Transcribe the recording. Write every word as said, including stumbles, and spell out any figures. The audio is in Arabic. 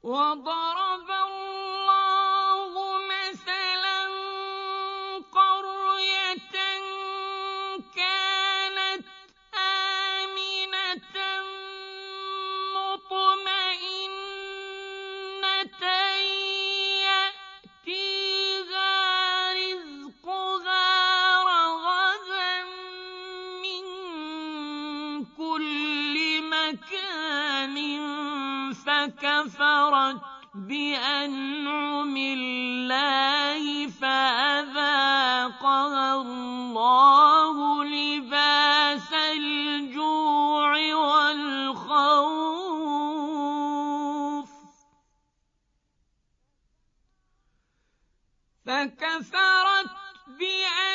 وضرب الله مثلا قرية كانت آمنة مطمئنة يأتيها رزقها رغدا من كل مكان فكفرت بأنعم الله فأذاقها الله لباس الجوع والخوف فكفرت بأنعم